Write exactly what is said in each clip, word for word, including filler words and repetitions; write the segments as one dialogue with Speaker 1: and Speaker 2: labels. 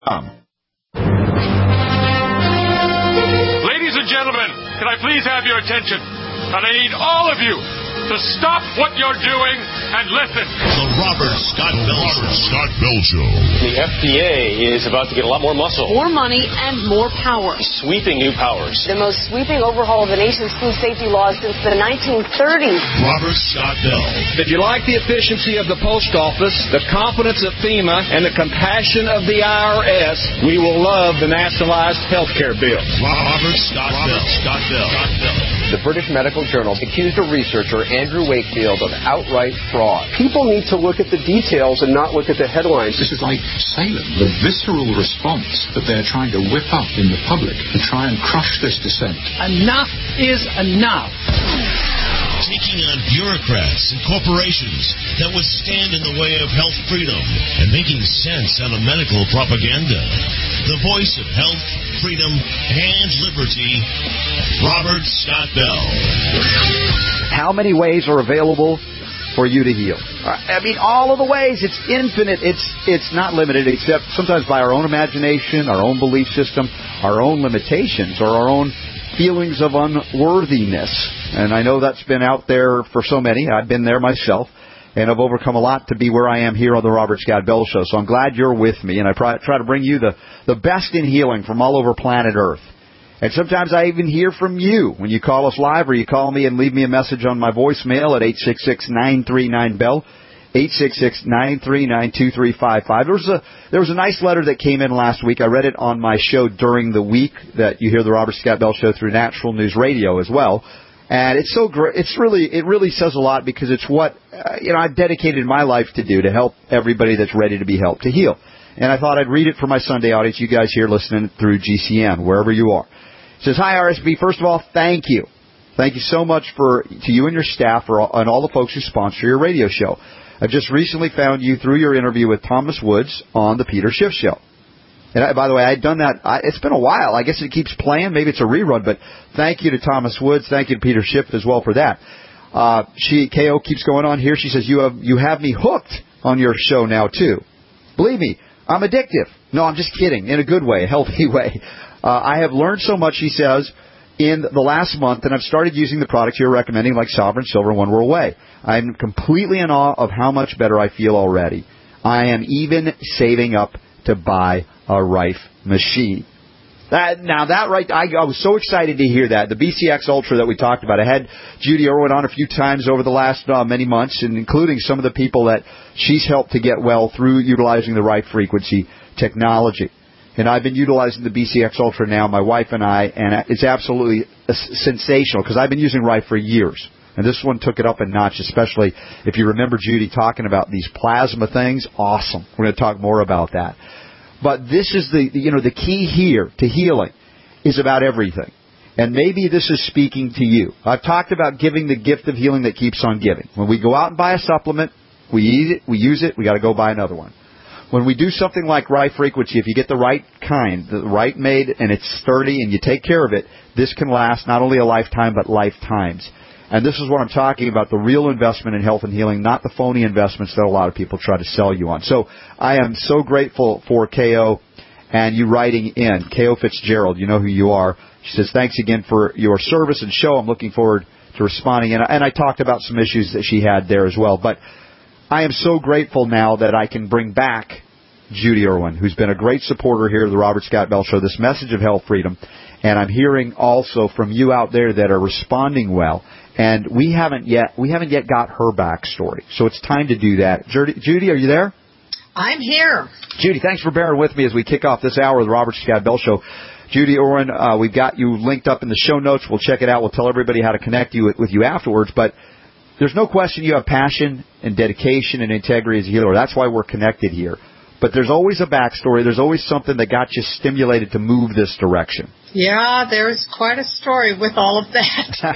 Speaker 1: Um.
Speaker 2: Ladies and gentlemen, can I please have your attention? And I need all of you to stop what you're doing and listen.
Speaker 3: The Robert Scott Bell Robert Scott Bell Show.
Speaker 4: The F D A is about to get a lot more muscle.
Speaker 5: More money and more power.
Speaker 4: Sweeping new powers.
Speaker 5: The most sweeping overhaul of the nation's food safety laws since the nineteen thirties.
Speaker 3: Robert Scott Bell.
Speaker 6: If you like the efficiency of the post office, the confidence of FEMA, and the compassion of the I R S, we will love the nationalized health care bill.
Speaker 3: Robert Scott Robert Bell. Scott Bell. Scott Bell.
Speaker 7: The British Medical Journal accused a researcher, Andrew Wakefield, of outright fraud. People need to look at the details and not look at the headlines.
Speaker 8: This is like Salem, the visceral response that they're trying to whip up in the public to try and crush this dissent.
Speaker 9: Enough is enough.
Speaker 3: Taking on bureaucrats and corporations that would stand in the way of health freedom and making sense out of medical propaganda. The voice of health, freedom, and liberty, Robert Scott Bell.
Speaker 1: How many ways are available for you to heal? I mean, all of the ways. It's infinite. It's it's not limited, except sometimes by our own imagination, our own belief system, our own limitations, or our own feelings of unworthiness. And I know that's been out there for so many. I've been there myself, and I've overcome a lot to be where I am here on the Robert Scott Bell Show. So I'm glad you're with me, and I try, try to bring you the, the best in healing from all over planet Earth. And sometimes I even hear from you when you call us live, or you call me and leave me a message on my voicemail at eight six six, nine three nine, B E L L, eight six six, nine three nine, two three five five. There was a there was a nice letter that came in last week. I read it on my show during the week that you hear the Robert Scott Bell Show through Natural News Radio as well. And it's so great. It's really, it really says a lot because it's what, uh, you know, I've dedicated my life to do to help everybody that's ready to be helped to heal. And I thought I'd read it for my Sunday audience, you guys here listening through G C N, wherever you are. It says, hi, R S B. First of all, thank you. Thank you so much for to you and your staff for all, and all the folks who sponsor your radio show. I've just recently found you through your interview with Thomas Woods on the Peter Schiff Show. And I, by the way, I'd done that. I, it's been a while. I guess it keeps playing. Maybe it's a rerun. But thank you to Thomas Woods. Thank you to Peter Schiff as well for that. Uh, she K O keeps going on here. She says you have you have me hooked on your show now too. Believe me, I'm addictive. No, I'm just kidding. In a good way, a healthy way. Uh, I have learned so much, she says, in the last month, and I've started using the products you're recommending, like Sovereign Silver, One World Way. I'm completely in awe of how much better I feel already. I am even saving up to buy a Rife machine. That, now, that right, I, I was so excited to hear that. The B C X Ultra that we talked about. I had Judy Irwin on a few times over the last uh, many months, and including some of the people that she's helped to get well through utilizing the Rife frequency technology. And I've been utilizing the B C X Ultra now, my wife and I, and it's absolutely sensational because I've been using Rife for years. And this one took it up a notch, especially if you remember Judy talking about these plasma things. Awesome. We're going to talk more about that. But this is the, you know, the key here to healing is about everything. And maybe this is speaking to you. I've talked about giving the gift of healing that keeps on giving. When we go out and buy a supplement, we eat it, we use it, we got to go buy another one. When we do something like Rife Frequency, if you get the right kind, the right made, and it's sturdy, and you take care of it, this can last not only a lifetime, but lifetimes. And this is what I'm talking about, the real investment in health and healing, not the phony investments that a lot of people try to sell you on. So I am so grateful for K O and you writing in. K O Fitzgerald, you know who you are. She says, thanks again for your service and show. I'm looking forward to responding. And, and I talked about some issues that she had there as well. But I am so grateful now that I can bring back Judy Irwin, who's been a great supporter here of the Robert Scott Bell Show, this message of health freedom. And I'm hearing also from you out there that are responding well. And we haven't yet we haven't yet got her backstory. So it's time to do that. Judy, Judy, are you there?
Speaker 10: I'm here.
Speaker 1: Judy, thanks for bearing with me as we kick off this hour of the Robert Scott Bell Show. Judy Irwin, uh, we've got you linked up in the show notes. We'll check it out. We'll tell everybody how to connect you with, with you afterwards. But there's no question you have passion and dedication and integrity as a healer. That's why we're connected here. But there's always a backstory. There's always something that got you stimulated to move this direction.
Speaker 10: Yeah, there's quite a story with all of that.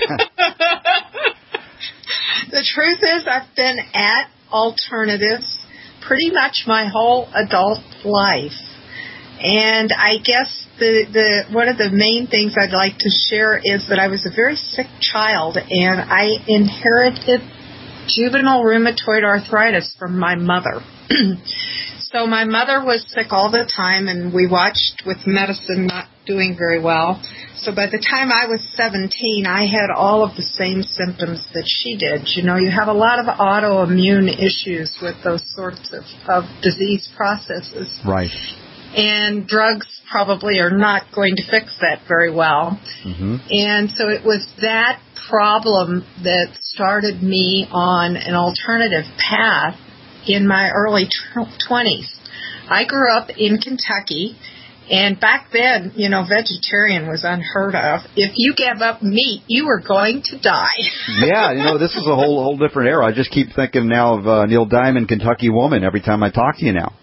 Speaker 10: The truth is I've been at alternatives pretty much my whole adult life. And I guess the, the one of the main things I'd like to share is that I was a very sick child, and I inherited juvenile rheumatoid arthritis from my mother. So my mother was sick all the time, and we watched with medicine not doing very well. So by the time I was seventeen, I had all of the same symptoms that she did. You know, you have a lot of autoimmune issues with those sorts of, of disease processes.
Speaker 1: Right.
Speaker 10: And drugs probably are not going to fix that very well.
Speaker 1: Mm-hmm.
Speaker 10: And so it was that problem that started me on an alternative path in my early twenties. I grew up in Kentucky, and back then, you know, vegetarian was unheard of. If you gave up meat, you were going to die.
Speaker 1: Yeah, you know, this is a whole whole different era. I just keep thinking now of uh, Neil Diamond, Kentucky Woman, every time I talk to you now.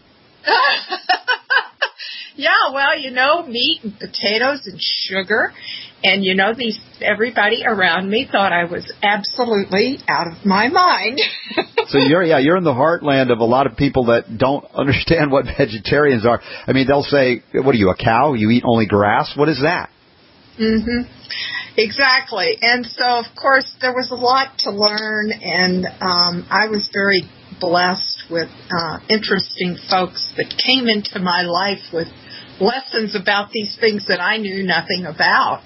Speaker 10: Yeah, well, you know, meat and potatoes and sugar. And, you know, these everybody around me thought I was absolutely out of my mind.
Speaker 1: So you're, yeah, you're in the heartland of a lot of people that don't understand what vegetarians are. I mean, they'll say, what are you, a cow? You eat only grass? What is that?
Speaker 10: Mm-hmm. Exactly. And so, of course, there was a lot to learn, and um, I was very blessed with uh, interesting folks that came into my life with lessons about these things that I knew nothing about.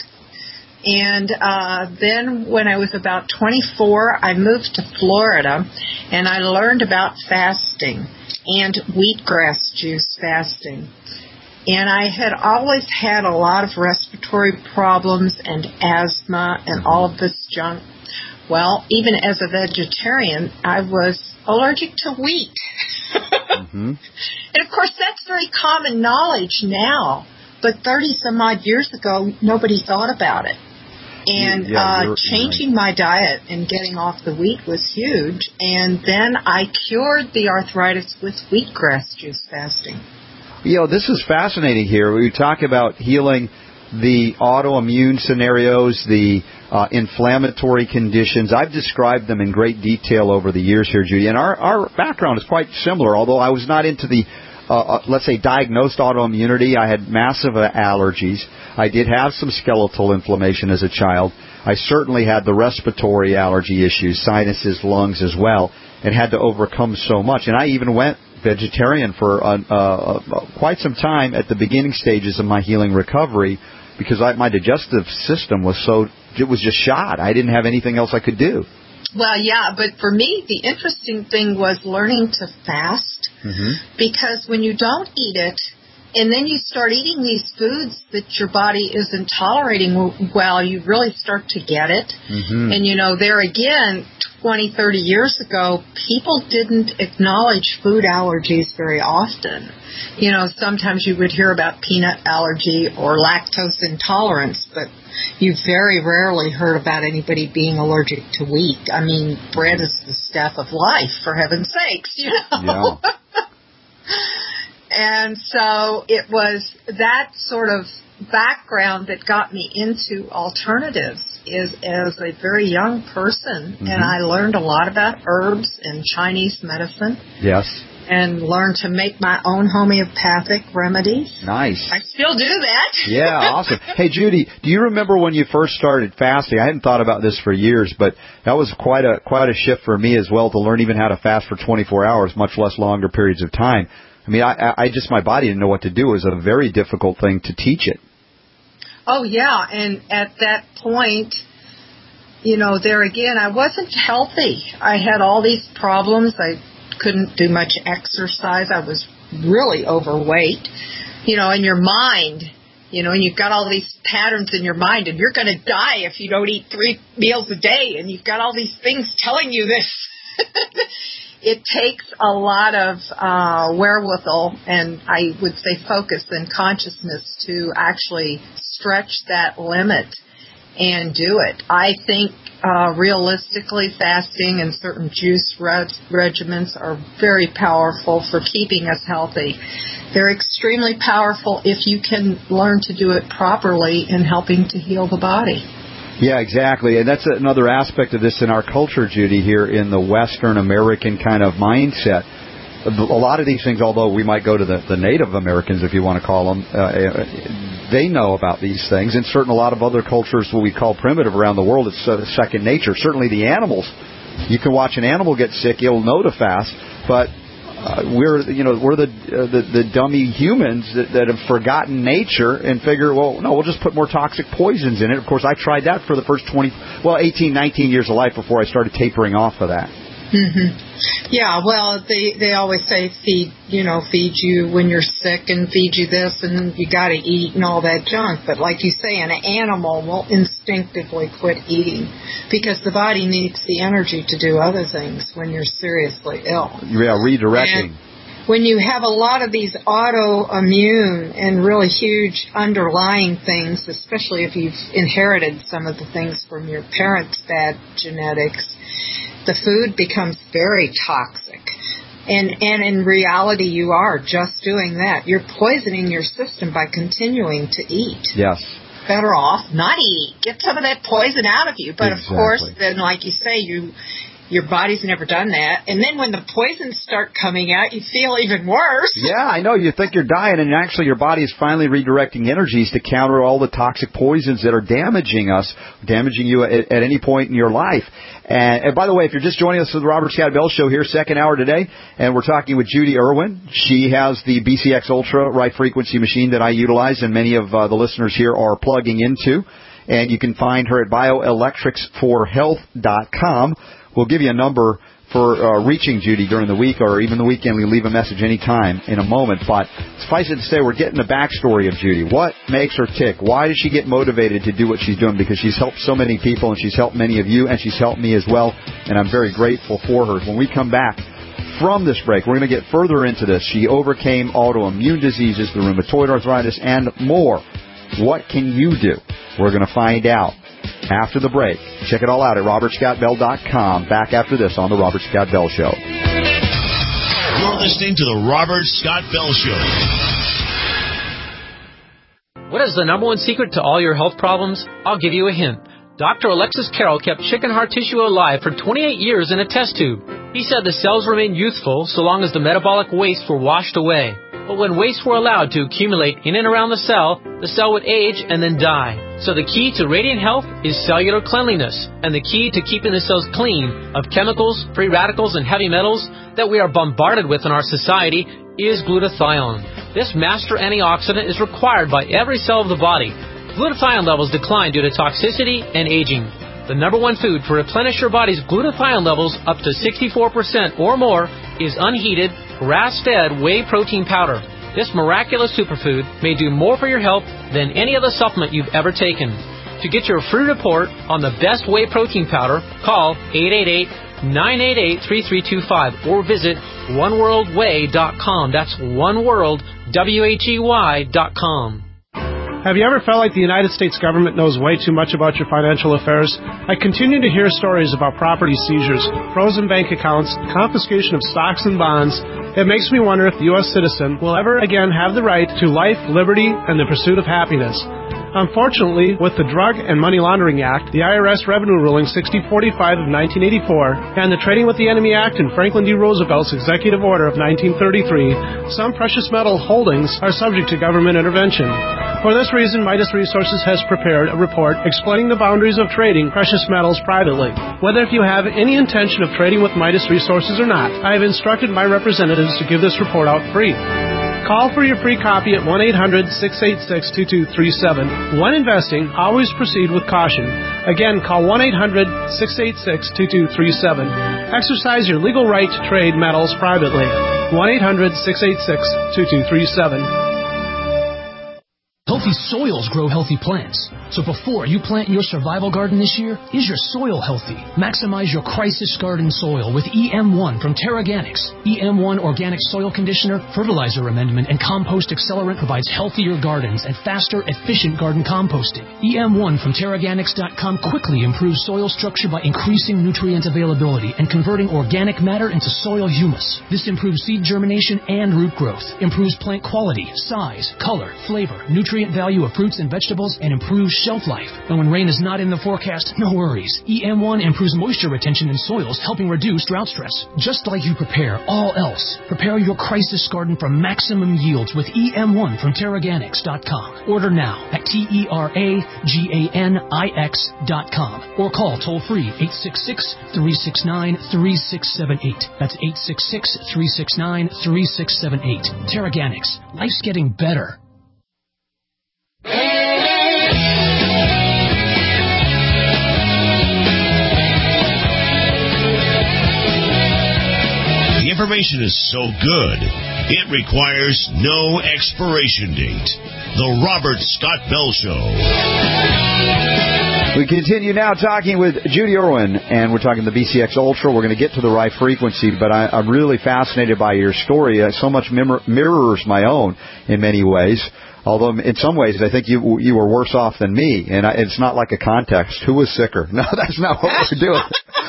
Speaker 10: And uh, then when I was about twenty-four, I moved to Florida, and I learned about fasting and wheatgrass juice fasting. And I had always had a lot of respiratory problems and asthma and all of this junk. Well, even as a vegetarian, I was allergic to wheat. Mm-hmm. And, of course, that's very common knowledge now. But thirty-some-odd years ago, nobody thought about it. And
Speaker 1: yeah,
Speaker 10: uh, changing
Speaker 1: right.
Speaker 10: my diet and getting off the wheat was huge. And then I cured the arthritis with wheatgrass juice fasting.
Speaker 1: You know, this is fascinating here. We talk about healing the autoimmune scenarios, the uh, inflammatory conditions. I've described them in great detail over the years here, Judy. And our, our background is quite similar, although I was not into the, uh, uh, let's say, diagnosed autoimmunity. I had massive uh, allergies. I did have some skeletal inflammation as a child. I certainly had the respiratory allergy issues, sinuses, lungs as well, and had to overcome so much. And I even went vegetarian for uh, uh, quite some time at the beginning stages of my healing recovery because I, my digestive system was so, it was just shot. I didn't have anything else I could do.
Speaker 10: Well, yeah, but for me, the interesting thing was learning to fast mm-hmm. because when you don't eat it, and then you start eating these foods that your body isn't tolerating well, you really start to get it. Mm-hmm. And, you know, there again, twenty, thirty years ago, people didn't acknowledge food allergies very often. You know, sometimes you would hear about peanut allergy or lactose intolerance, but you very rarely heard about anybody being allergic to wheat. I mean, bread is the staff of life, for heaven's sakes, you know.
Speaker 1: Yeah.
Speaker 10: And so it was that sort of background that got me into alternatives is as a very young person, mm-hmm. and I learned a lot about herbs and Chinese medicine.
Speaker 1: Yes.
Speaker 10: And learned to make my own homeopathic remedies.
Speaker 1: Nice.
Speaker 10: I still do that.
Speaker 1: Yeah, awesome. Hey, Judy, do you remember when you first started fasting? I hadn't thought about this for years, but that was quite a quite a shift for me as well to learn even how to fast for twenty-four hours, much less longer periods of time. I mean, I, I just, my body didn't know what to do. It was a very difficult thing to teach it.
Speaker 10: Oh, yeah. And at that point, you know, there again, I wasn't healthy. I had all these problems. I couldn't do much exercise. I was really overweight. You know, in your mind, you know, and you've got all these patterns in your mind, and you're going to die if you don't eat three meals a day, and you've got all these things telling you this. It takes a lot of uh, wherewithal, and I would say focus and consciousness to actually stretch that limit and do it. I think uh, realistically fasting and certain juice reg- regimens are very powerful for keeping us healthy. They're extremely powerful if you can learn to do it properly in helping to heal the body.
Speaker 1: Yeah, exactly. And that's another aspect of this in our culture, Judy, here in the Western American kind of mindset. A lot of these things, although we might go to the, the Native Americans, if you want to call them, uh, they know about these things. And certain a lot of other cultures, what we call primitive around the world, it's uh, second nature. Certainly the animals. You can watch an animal get sick, you'll know to fast. But uh, we're you know we're the, uh, the the dummy humans that, that have forgotten nature and figure, well, no, we'll just put more toxic poisons in it. Of course, I tried that for the first twenty, well, eighteen, nineteen years of life before I started tapering off of that.
Speaker 10: Mm-hmm. Yeah, well, they they always say feed, you know, feed you when you're sick and feed you this and you got to eat and all that junk. But like you say, an animal will instinctively quit eating because the body needs the energy to do other things when you're seriously ill.
Speaker 1: Yeah, redirecting.
Speaker 10: And when you have a lot of these autoimmune and really huge underlying things, especially if you've inherited some of the things from your parents' bad genetics, the food becomes very toxic. And and in reality, you are just doing that. You're poisoning your system by continuing to eat.
Speaker 1: Yes.
Speaker 10: Better off not eat. Get some of that poison out of you. But exactly. Of course, then like you say, you your body's never done that. And then when the poisons start coming out, you feel even worse.
Speaker 1: Yeah, I know. You think you're dying, and actually your body is finally redirecting energies to counter all the toxic poisons that are damaging us, damaging you at, at any point in your life. And, and by the way, if you're just joining us for the Robert Scott Bell Show here, second hour today, and we're talking with Judy Irwin. She has the B C X Ultra right frequency machine that I utilize, and many of uh, the listeners here are plugging into. And you can find her at bioelectrics for health dot com. We'll give you a number for uh, reaching Judy during the week or even the weekend. We leave a message anytime in a moment. But suffice it to say, we're getting the backstory of Judy. What makes her tick? Why does she get motivated to do what she's doing? Because she's helped so many people, and she's helped many of you, and she's helped me as well. And I'm very grateful for her. When we come back from this break, we're going to get further into this. She overcame autoimmune diseases, the rheumatoid arthritis, and more. What can you do? We're going to find out after the break. Check it all out at robert scott bell dot com. Back after this on The Robert Scott Bell Show.
Speaker 3: You're listening to The Robert Scott Bell Show.
Speaker 11: What is the number one secret to all your health problems? I'll give you a hint. Doctor Alexis Carroll kept chicken heart tissue alive for twenty-eight years in a test tube. He said the cells remained youthful so long as the metabolic wastes were washed away. But when wastes were allowed to accumulate in and around the cell, the cell would age and then die. So the key to radiant health is cellular cleanliness, and the key to keeping the cells clean of chemicals, free radicals, and heavy metals that we are bombarded with in our society is glutathione. This master antioxidant is required by every cell of the body. Glutathione levels decline due to toxicity and aging. The number one food to replenish your body's glutathione levels up to sixty-four percent or more is unheated, grass-fed whey protein powder. This miraculous superfood may do more for your health than any other supplement you've ever taken. To get your free report on the best whey protein powder, call eight eight eight, nine eight eight, three three two five or visit one world whey dot com. That's oneworld, W H E Y dot com.
Speaker 12: Have you ever felt like the United States government knows way too much about your financial affairs? I continue to hear stories about property seizures, frozen bank accounts, confiscation of stocks and bonds. It makes me wonder if the U S citizen will ever again have the right to life, liberty, and the pursuit of happiness. Unfortunately, with the Drug and Money Laundering Act, the I R S Revenue Ruling sixty forty-five of nineteen eighty-four, and the Trading with the Enemy Act and Franklin D. Roosevelt's Executive Order of nineteen thirty-three, some precious metal holdings are subject to government intervention. For this reason, Midas Resources has prepared a report explaining the boundaries of trading precious metals privately. Whether if you have any intention of trading with Midas Resources or not, I have instructed my representatives to give this report out free. Call for your free copy at one eight hundred, six eight six, two two three seven. When investing, always proceed with caution. Again, call one eight hundred, six eight six, two two three seven. Exercise your legal right to trade metals privately. one eight hundred, six eight six, two two three seven.
Speaker 13: Healthy soils grow healthy plants. So before you plant your survival garden this year, is your soil healthy? Maximize your crisis garden soil with E M one from Terraganics. E M one Organic Soil Conditioner, Fertilizer Amendment, and Compost Accelerant provides healthier gardens and faster, efficient garden composting. E M one from Terraganics dot com quickly improves soil structure by increasing nutrient availability and converting organic matter into soil humus. This improves seed germination and root growth, improves plant quality, size, color, flavor, nutrient nutrient value of fruits and vegetables and improves shelf life. And when rain is not in the forecast, no worries. E M one improves moisture retention in soils, helping reduce drought stress. Just like you prepare all else, prepare your crisis garden for maximum yields with E M one from Terraganics dot com. Order now at T E R A G A N I X dot com or call toll-free eight six six, three six nine, three six seven eight. That's eight six six, three six nine, three six seven eight. Terraganics. Life's getting better.
Speaker 3: The information is so good, it requires no expiration date. The Robert Scott Bell Show.
Speaker 1: We continue now talking with Judy Irwin, and we're talking the B C X Ultra. We're going to get to the right frequency, but I, I'm really fascinated by your story. It so much mirror, mirrors my own in many ways. Although in some ways I think you you were worse off than me, and I, it's not like a contest. Who was sicker? No, that's not what we're doing.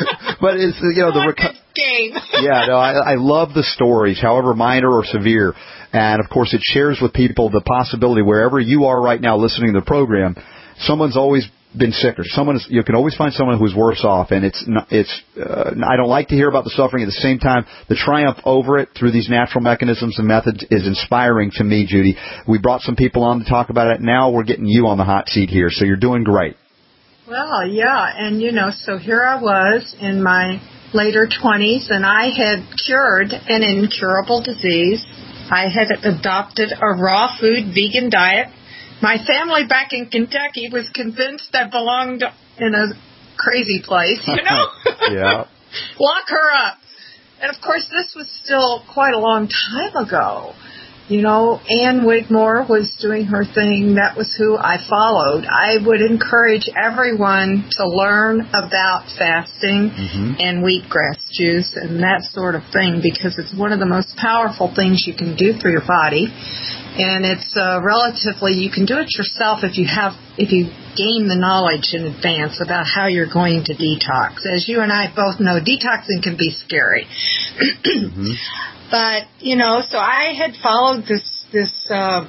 Speaker 1: But it's, you know, the reco-
Speaker 10: game.
Speaker 1: Yeah, no, I, I love the stories, however minor or severe, and of course it shares with people the possibility wherever you are right now listening to the program, someone's always been sicker. Someone is, you can always find someone who's worse off, and it's not, it's. Uh, I don't like to hear about the suffering. At the same time, the triumph over it through these natural mechanisms and methods is inspiring to me, Judy. We brought some people on to talk about it. Now we're getting you on the hot seat here, so you're doing great.
Speaker 10: Well, yeah, and you know, so here I was in my later twenties, and I had cured an incurable disease. I had adopted a raw food vegan diet. My family back in Kentucky was convinced I belonged in a crazy place, you know?
Speaker 1: Yeah.
Speaker 10: Lock her up. And, of course, this was still quite a long time ago. You know, Ann Wigmore was doing her thing. That was who I followed. I would encourage everyone to learn about fasting mm-hmm. and wheatgrass juice and that sort of thing, because it's one of the most powerful things you can do for your body. And it's uh, relatively, you can do it yourself if you have, if you gain the knowledge in advance about how you're going to detox. As you and I both know, detoxing can be scary. mm-hmm. But, you know, so I had followed this, this, uh,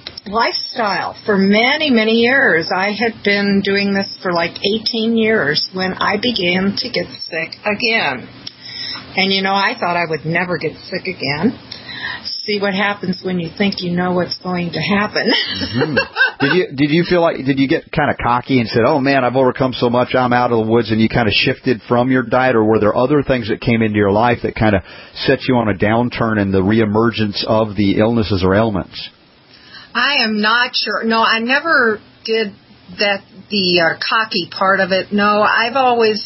Speaker 10: lifestyle for many, many years. I had been doing this for like eighteen years when I began to get sick again. And, you know, I thought I would never get sick again. See what happens when you think you know what's going to happen.
Speaker 1: mm-hmm. Did you did you feel like, did you get kind of cocky and said, oh, man, I've overcome so much, I'm out of the woods, and you kind of shifted from your diet, or were there other things that came into your life that kind of set you on a downturn in the reemergence of the illnesses or ailments?
Speaker 10: I am not sure. No, I never did that, the uh, cocky part of it. No, I've always...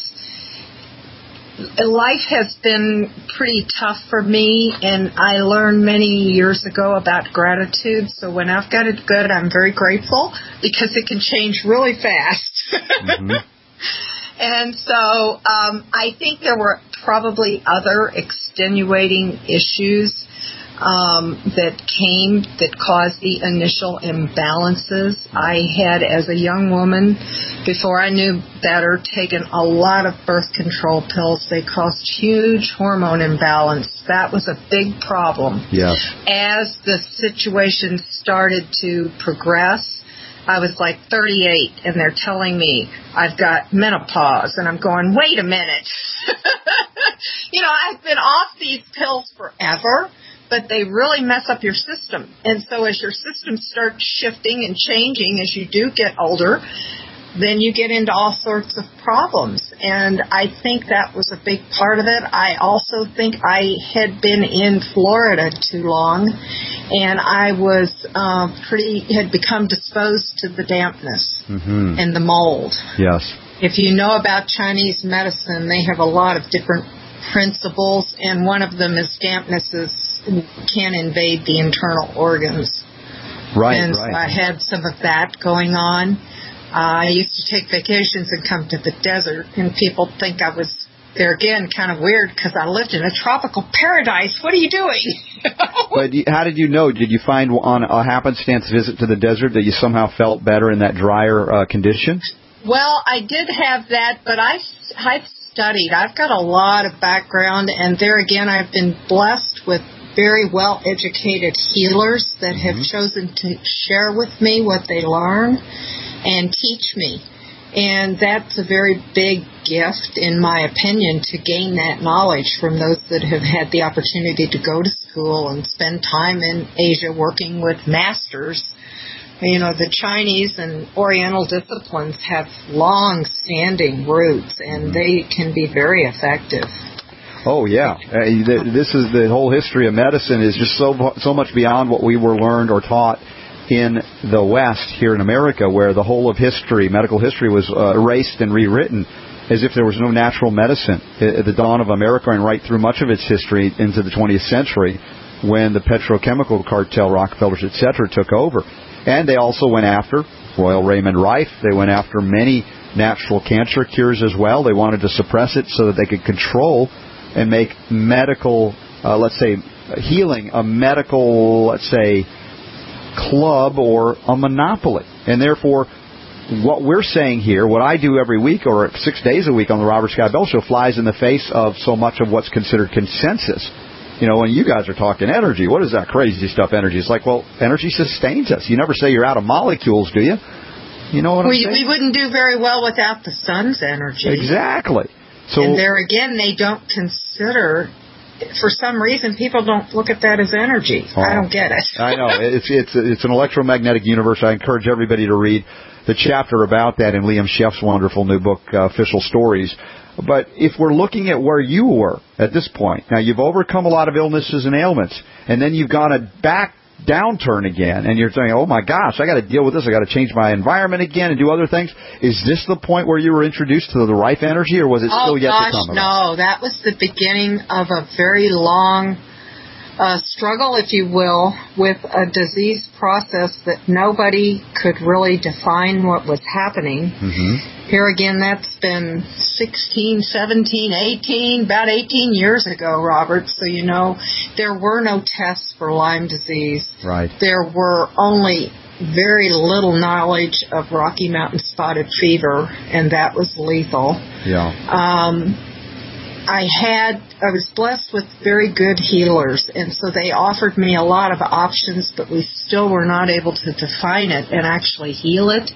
Speaker 10: Life has been pretty tough for me, and I learned many years ago about gratitude. So when I've got it good, I'm very grateful, because it can change really fast. Mm-hmm. And so um, I think there were probably other extenuating issues um, that came that caused the initial imbalances. I had, as a young woman, before I knew better, taken a lot of birth control pills. They caused huge hormone imbalance. That was a big problem.
Speaker 1: Yeah.
Speaker 10: As the situation started to progress, I was like thirty-eight, and they're telling me I've got menopause, and I'm going, wait a minute. You know, I've been off these pills forever, but they really mess up your system. And so as your system starts shifting and changing as you do get older, then you get into all sorts of problems. And I think that was a big part of it. I also think I had been in Florida too long, and I was uh, pretty, had become disposed to the dampness mm-hmm. and the mold.
Speaker 1: Yes.
Speaker 10: If you know about Chinese medicine, they have a lot of different principles, and one of them is dampness is, can invade the internal organs.
Speaker 1: Right,
Speaker 10: and
Speaker 1: right.
Speaker 10: So I had some of that going on. Uh, I used to take vacations and come to the desert, and people think I was, there again, kind of weird because I lived in a tropical paradise. What are you doing?
Speaker 1: But how did you know? Did you find on a happenstance visit to the desert that you somehow felt better in that drier uh, condition?
Speaker 10: Well, I did have that, but I, I've studied. I've got a lot of background, and there again, I've been blessed with very well-educated healers that have mm-hmm. chosen to share with me what they learn and teach me. And that's a very big gift, in my opinion, to gain that knowledge from those that have had the opportunity to go to school and spend time in Asia working with masters. You know, the Chinese and Oriental disciplines have long-standing roots, and they can be very effective.
Speaker 1: Oh, yeah. Uh, this is the whole history of medicine is just so so much beyond what we were learned or taught in the West, here in America, where the whole of history, medical history, was uh, erased and rewritten as if there was no natural medicine at the dawn of America and right through much of its history into the twentieth century when the petrochemical cartel, Rockefellers, et cetera, took over. And they also went after Royal Raymond Rife. They went after many natural cancer cures as well. They wanted to suppress it so that they could control and make medical, uh, let's say, healing a medical, let's say, club or a monopoly. And therefore, what we're saying here, what I do every week or six days a week on the Robert Scott Bell Show, flies in the face of so much of what's considered consensus. You know, when you guys are talking energy, what is that crazy stuff, energy? It's like, well, energy sustains us. You never say you're out of molecules, do you? You know what
Speaker 10: we,
Speaker 1: I'm saying?
Speaker 10: We wouldn't do very well without the sun's energy.
Speaker 1: Exactly. So,
Speaker 10: and there again, they don't consider... For some reason, people don't look at that as energy. Oh, I don't get it.
Speaker 1: I know. It's it's it's an electromagnetic universe. I encourage everybody to read the chapter about that in Liam Sheff's wonderful new book, uh, Official Stories. But if we're looking at where you were at this point, now you've overcome a lot of illnesses and ailments, and then you've gone a back downturn again, and you're saying, oh my gosh, I got to deal with this, I got to change my environment again and do other things. Is this the point where you were introduced to the Rife energy, or was it
Speaker 10: oh,
Speaker 1: still yet
Speaker 10: gosh,
Speaker 1: to come?
Speaker 10: No, that was the beginning of a very long uh, struggle, if you will, with a disease process that nobody could really define what was happening.
Speaker 1: Mm-hmm.
Speaker 10: Here again, that's been sixteen, seventeen, eighteen, about eighteen years ago, Robert. So, you know, there were no tests for Lyme disease.
Speaker 1: Right.
Speaker 10: There were only very little knowledge of Rocky Mountain spotted fever, and that was lethal.
Speaker 1: Yeah.
Speaker 10: Um, I had, I was blessed with very good healers, and so they offered me a lot of options, but we still were not able to define it and actually heal it.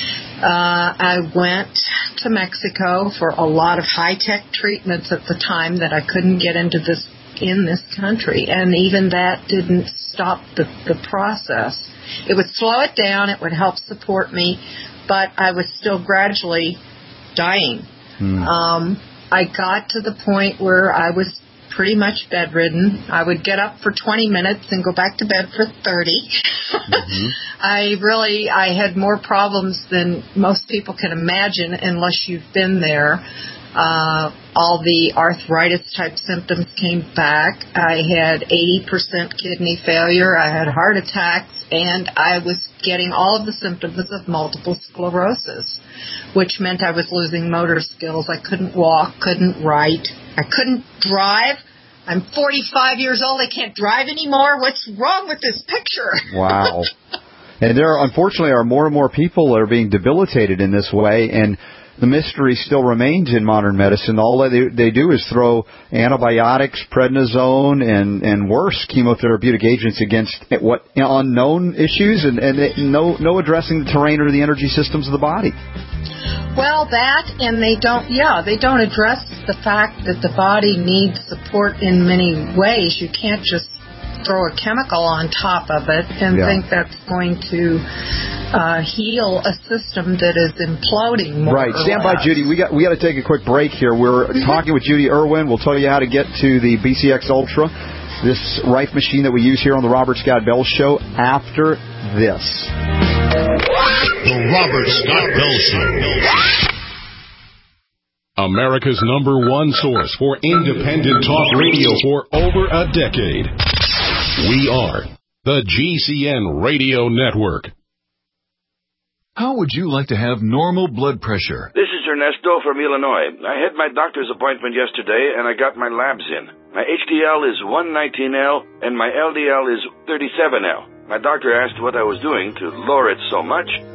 Speaker 10: Uh, I went to Mexico for a lot of high-tech treatments at the time that I couldn't get into this in this country, and even that didn't stop the, the process. It would slow it down, it would help support me, but I was still gradually dying.
Speaker 1: Hmm.
Speaker 10: Um, I got to the point where I was pretty much bedridden. I would get up for twenty minutes and go back to bed for thirty. Mm-hmm. I really, I had more problems than most people can imagine unless you've been there. Uh, all the arthritis-type symptoms came back. I had eighty percent kidney failure. I had heart attacks, and I was getting all of the symptoms of multiple sclerosis, which meant I was losing motor skills. I couldn't walk, couldn't write. I couldn't drive. I'm forty-five years old. I can't drive anymore. What's wrong with this picture?
Speaker 1: Wow. And there, unfortunately, are more and more people that are being debilitated in this way, and the mystery still remains in modern medicine. All they, they do is throw antibiotics, prednisone, and, and worse chemotherapeutic agents against what unknown issues, and, and no no addressing the terrain or the energy systems of the body.
Speaker 10: Well, that, and they don't, yeah, they don't address the fact that the body needs support in many ways. You can't just throw a chemical on top of it and yeah. think that's going to uh, heal a system that is imploding more
Speaker 1: Right.
Speaker 10: or
Speaker 1: Stand
Speaker 10: less.
Speaker 1: by, Judy. We got we got to take a quick break here. We're talking with Judy Irwin. We'll tell you how to get to the B C X Ultra, this Rife machine that we use here on the Robert Scott Bell Show, after this.
Speaker 3: The Robert Scott Bell Show.
Speaker 14: America's number one source for independent talk radio for over a decade. We are the G C N Radio Network.
Speaker 15: How would you like to have normal blood pressure?
Speaker 16: This is Ernesto from Illinois. I had my doctor's appointment yesterday, and I got my labs in. My H D L is one nineteen L, and my L D L is thirty-seven L. My doctor asked what I was doing to lower it so much,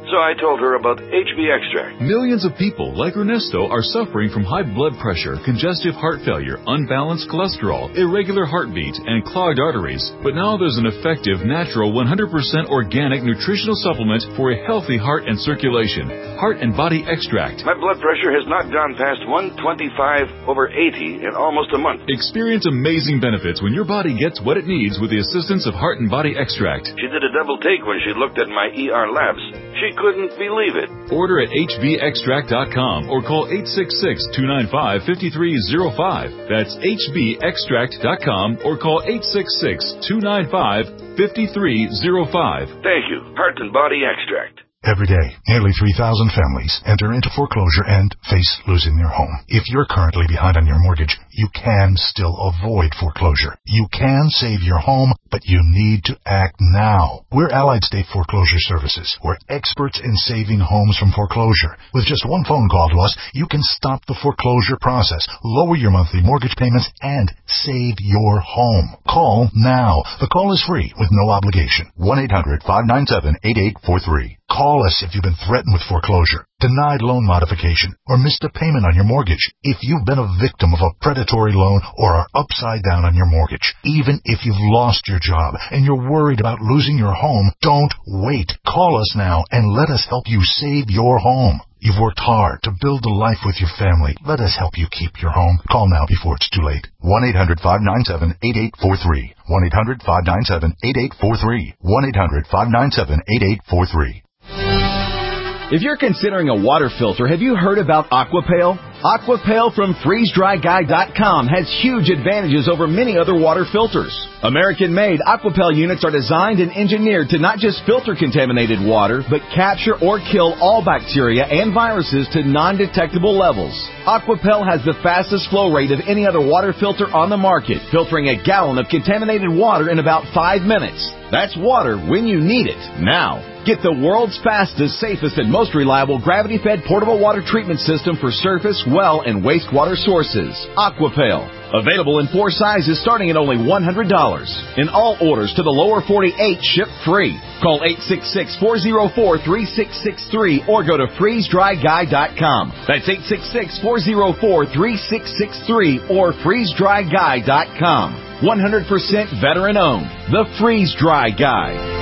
Speaker 16: So I told her about H B Extract.
Speaker 15: Millions of people like Ernesto are suffering from high blood pressure, congestive heart failure, unbalanced cholesterol, irregular heartbeat, and clogged arteries. But now there's an effective, natural, one hundred percent organic nutritional supplement for a healthy heart and circulation. Heart and Body Extract.
Speaker 16: My blood pressure has not gone past one twenty-five over eighty in almost a month.
Speaker 15: Experience amazing benefits when your body gets what it needs with the assistance of Heart and Body Extract.
Speaker 16: She did a double take when she looked at my E R labs. She couldn't believe it.
Speaker 15: Order at H B extract dot com or call eight six six, two nine five, five three zero five. That's H B extract dot com or call eight six six, two nine five, five three zero five.
Speaker 16: Thank you. Heart and Body Extract.
Speaker 17: Every day, nearly three thousand families enter into foreclosure and face losing their home. If you're currently behind on your mortgage, you can still avoid foreclosure. You can save your home, but you need to act now. We're Allied State Foreclosure Services. We're experts in saving homes from foreclosure. With just one phone call to us, you can stop the foreclosure process, lower your monthly mortgage payments, and save your home. Call now. The call is free with no obligation. one eight hundred, five nine seven, eight eight four three. Call us if you've been threatened with foreclosure, denied loan modification, or missed a payment on your mortgage. If you've been a victim of a predatory loan or are upside down on your mortgage, even if you've lost your job and you're worried about losing your home, don't wait. Call us now and let us help you save your home. You've worked hard to build a life with your family. Let us help you keep your home. Call now before it's too late. one eight hundred, five nine seven, eight eight four three. one eight hundred, five nine seven, eight eight four three. one eight hundred, five nine seven, eight eight four three.
Speaker 18: If you're considering a water filter, have you heard about Aquapail? Aquapail from freeze dry guy dot com has huge advantages over many other water filters. American-made Aquapail units are designed and engineered to not just filter contaminated water, but capture or kill all bacteria and viruses to non-detectable levels. Aquapail has the fastest flow rate of any other water filter on the market, filtering a gallon of contaminated water in about five minutes. That's water when you need it, now. Get the world's fastest, safest, and most reliable gravity-fed portable water treatment system for surface, well, and wastewater sources. Aquapail. Available in four sizes starting at only one hundred dollars. In all orders to the lower forty-eight, ship free. Call eight six six, four zero four, three six six three or go to freeze dry guy dot com. That's eight six six, four zero four, three six six three or freeze dry guy dot com. one hundred percent veteran-owned. The Freeze Dry Guy.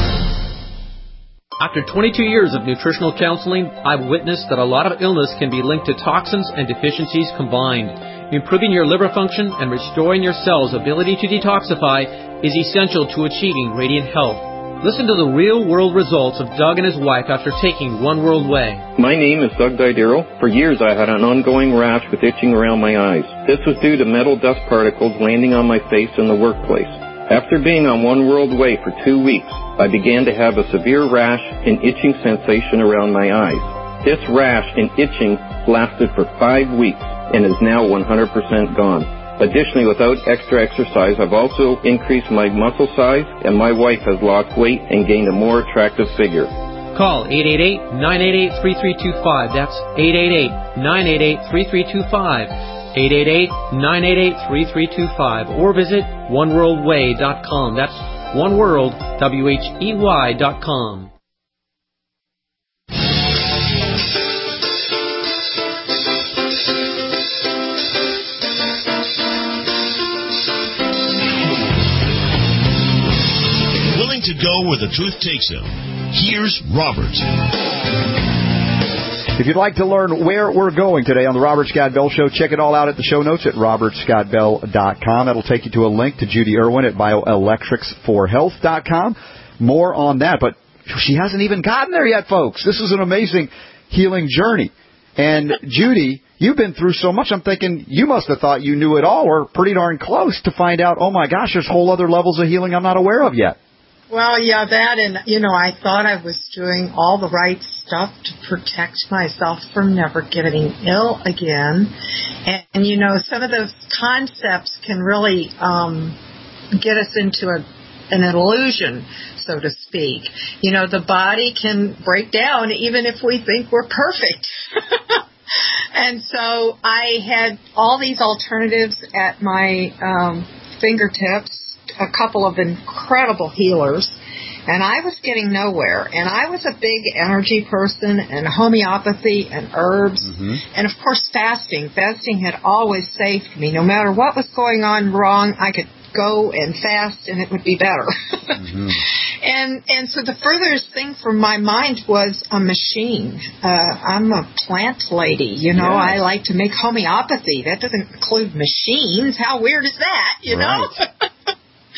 Speaker 11: After twenty-two years of nutritional counseling, I've witnessed that a lot of illness can be linked to toxins and deficiencies combined. Improving your liver function and restoring your cells' ability to detoxify is essential to achieving radiant health. Listen to the real-world results of Doug and his wife after taking One World Way.
Speaker 19: My name is Doug Didero. For years I had an ongoing rash with itching around my eyes. This was due to metal dust particles landing on my face in the workplace. After being on One World Way for two weeks, I began to have a severe rash and itching sensation around my eyes. This rash and itching lasted for five weeks and is now one hundred percent gone. Additionally, without extra exercise, I've also increased my muscle size, and my wife has lost weight and gained a more attractive figure.
Speaker 11: Call eight eight eight, nine eight eight, three three two five. That's eight eight eight, nine eight eight, three three two five. eight eight eight, nine eight eight, three three two five. Or visit one world way dot com. That's one world, W H E Y dot com.
Speaker 3: Willing to go where the truth takes him. Here's Robert.
Speaker 1: If you'd like to learn where we're going today on the Robert Scott Bell Show, check it all out at the show notes at robert scott bell dot com. That'll take you to a link to Judy Irwin at bioelectrics for health dot com. More on that, but she hasn't even gotten there yet, folks. This is an amazing healing journey. And Judy, you've been through so much, I'm thinking you must have thought you knew it all or pretty darn close to find out, oh my gosh, there's whole other levels of healing I'm not aware of yet.
Speaker 10: Well, yeah, that, and, you know, I thought I was doing all the right stuff to protect myself from never getting ill again. And, and you know, some of those concepts can really um, get us into a, an illusion, so to speak. You know, the body can break down even if we think we're perfect. And so I had all these alternatives at my um, fingertips. A couple of incredible healers. And I was getting nowhere. And I was a big energy person and homeopathy and herbs. Mm-hmm. And, of course, fasting. Fasting had always saved me. No matter what was going on wrong, I could go and fast and it would be better. mm-hmm. And and so the furthest thing from my mind was a machine. Uh, I'm a plant lady, you know. Yes. I like to make homeopathy. That doesn't include machines. How weird is that, you right. know?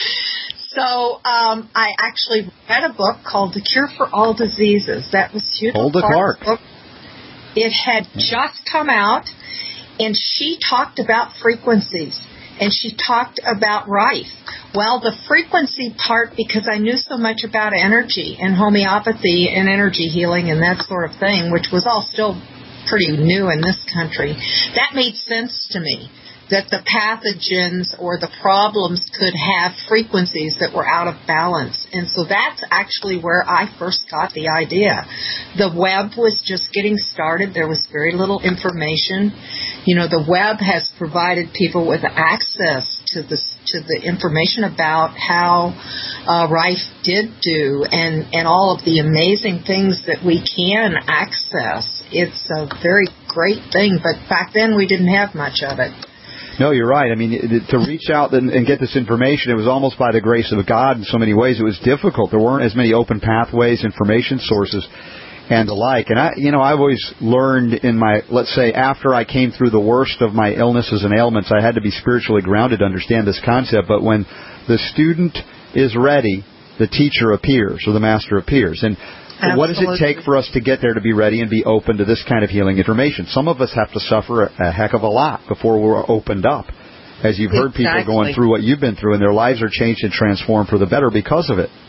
Speaker 10: So um, I actually read a book called The Cure for All Diseases. That was
Speaker 1: Hulda Clark.
Speaker 10: Book. It had just come out, and she talked about frequencies. And she talked about Rife. Well, the frequency part, because I knew so much about energy and homeopathy and energy healing and that sort of thing, which was all still pretty new in this country, that made sense to me, that the pathogens or the problems could have frequencies that were out of balance. And so that's actually where I first got the idea. The web was just getting started. There was very little information. You know, the web has provided people with access to the, to the information about how uh, Rife did do and, and all of the amazing things that we can access. It's a very great thing, but back then we didn't have much of it.
Speaker 1: No, you're right. I mean, to reach out and, and get this information, it was almost by the grace of God in so many ways. It was difficult. There weren't as many open pathways, information sources, and the like. And, I, you know, I've always learned in my, let's say, after I came through the worst of my illnesses and ailments, I had to be spiritually grounded to understand this concept. But when the student is ready, the teacher appears, or the master appears. And Absolutely. What does it take for us to get there to be ready and be open to this kind of healing information? Some of us have to suffer a, a heck of a lot before we're opened up. As you've heard exactly. people going through what you've been through, and their lives are changed and transformed for the better because of it.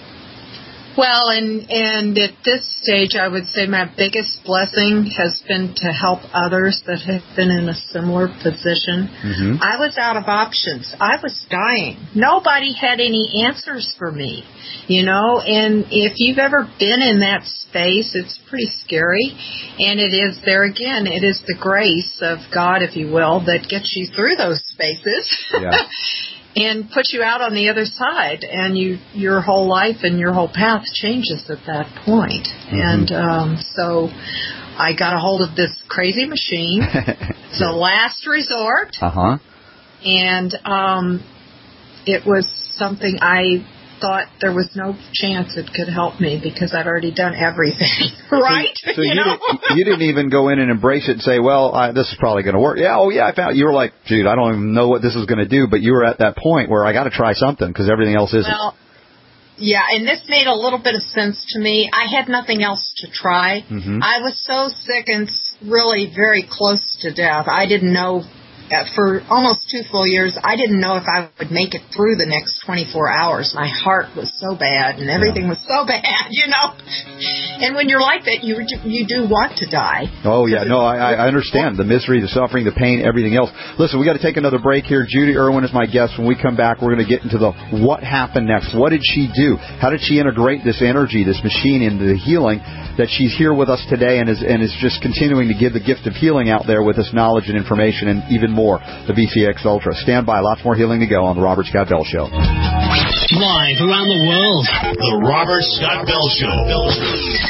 Speaker 10: Well, and and at this stage, I would say my biggest blessing has been to help others that have been in a similar position. Mm-hmm. I was out of options. I was dying. Nobody had any answers for me, you know. And if you've ever been in that space, it's pretty scary. And it is, there again, it is the grace of God, if you will, that gets you through those spaces. Yeah. And put you out on the other side, and you your whole life and your whole path changes at that point. Mm-hmm. And um, so I got a hold of this crazy machine. It's a last resort. Uh-huh. And um, it was something I thought there was no chance it could help me because I'd already done everything, right?
Speaker 1: So, so you, you, know? didn't, you didn't even go in and embrace it and say, well, I, this is probably going to work. Yeah, oh, yeah, I found it. You were like, dude, I don't even know what this is going to do, but you were at that point where I got to try something because everything else isn't. Well,
Speaker 10: yeah, and this made a little bit of sense to me. I had nothing else to try. Mm-hmm. I was so sick and really very close to death. I didn't know. Uh, for almost two full years, I didn't know if I would make it through the next twenty-four hours. My heart was so bad, and everything yeah. was so bad, you know. And when you're like that, you you do want to die.
Speaker 1: Oh, yeah. No, I, I understand. The misery, the suffering, the pain, everything else. Listen, we got to take another break here. Judy Irwin is my guest. When we come back, we're going to get into the what happened next. What did she do? How did she integrate this energy, this machine, into the healing that she's here with us today and is, and is just continuing to give the gift of healing out there with this knowledge and information and even more, the B C X Ultra. Stand by. Lots more healing to go on the Robert Scott Bell Show.
Speaker 3: Live around the world, the Robert Scott Bell Show.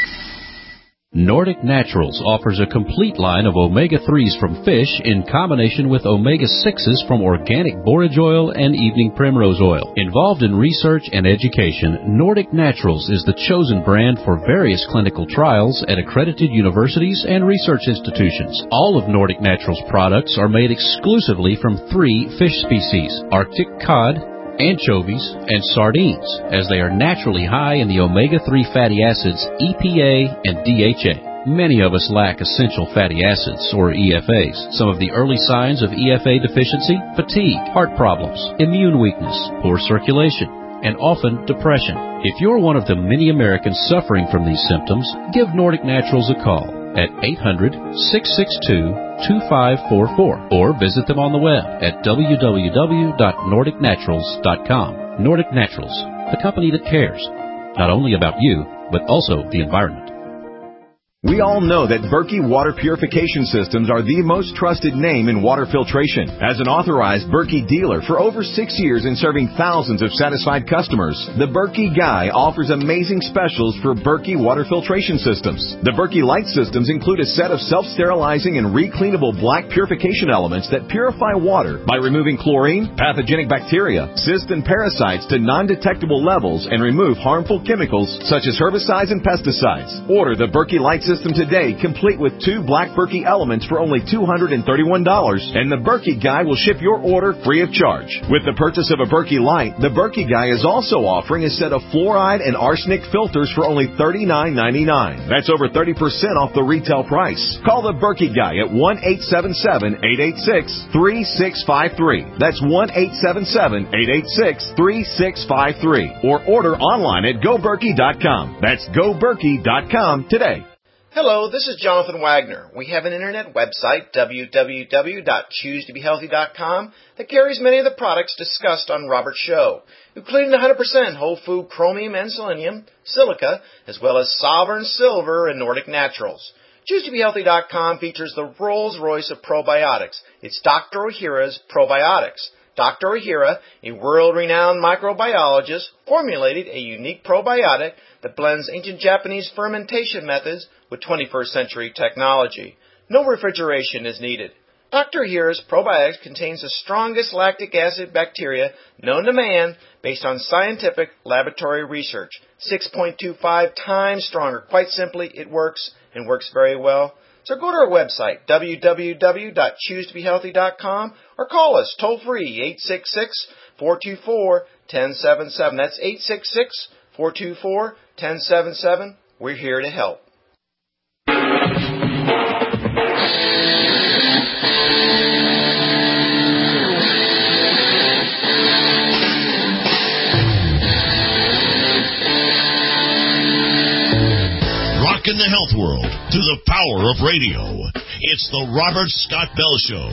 Speaker 20: Nordic Naturals offers a complete line of omega threes from fish in combination with omega sixes from organic borage oil and evening primrose oil. Involved in research and education, Nordic Naturals is the chosen brand for various clinical trials at accredited universities and research institutions. All of Nordic Naturals products are made exclusively from three fish species: Arctic cod, anchovies, and sardines, as they are naturally high in the omega three fatty acids E P A and D H A. Many of us lack essential fatty acids, or E F As. Some of the early signs of E F A deficiency: fatigue, heart problems, immune weakness, poor circulation, and often depression. If you're one of the many Americans suffering from these symptoms, give Nordic Naturals a call at eight hundred, six six two, two five four four or visit them on the web at w w w dot nordic naturals dot com. Nordic Naturals, the company that cares, not only about you, but also the environment.
Speaker 18: We all know that Berkey Water Purification Systems are the most trusted name in water filtration. As an authorized Berkey dealer for over six years and serving thousands of satisfied customers, the Berkey Guy offers amazing specials for Berkey Water Filtration Systems. The Berkey Light Systems include a set of self-sterilizing and recleanable black purification elements that purify water by removing chlorine, pathogenic bacteria, cysts, and parasites to non-detectable levels and remove harmful chemicals such as herbicides and pesticides. Order the Berkey Light System today, complete with two black Berkey elements for only two hundred thirty-one dollars, and the Berkey Guy will ship your order free of charge. With the purchase of a Berkey Light, the Berkey Guy is also offering a set of fluoride and arsenic filters for only thirty-nine ninety-nine. That's over thirty percent off the retail price. Call the Berkey Guy at one eight seven seven, eight eight six, three six five three. That's one eight seven seven, eight eight six, three six five three. Or order online at go berkey dot com. That's go berkey dot com today.
Speaker 21: Hello, this is Jonathan Wagner. We have an internet website, w w w dot choose to be healthy dot com, that carries many of the products discussed on Robert's show, including one hundred percent whole food chromium and selenium, silica, as well as Sovereign Silver and Nordic Naturals. choose to be healthy dot com features the Rolls-Royce of probiotics. It's Doctor Ohhira's Probiotics. Doctor Ohhira, a world-renowned microbiologist, formulated a unique probiotic that blends ancient Japanese fermentation methods with twenty-first century technology. No refrigeration is needed. Doctor Ohhira's Probiotics contains the strongest lactic acid bacteria known to man based on scientific laboratory research. six point two five times stronger. Quite simply, it works and works very well. So go to our website, w w w dot choose to be healthy dot com, or call us toll-free, eight six six, four two four, one zero seven seven. That's eight six six, four two four, one zero seven seven. We're here to help.
Speaker 3: In the health world through the power of radio. It's the Robert Scott Bell Show.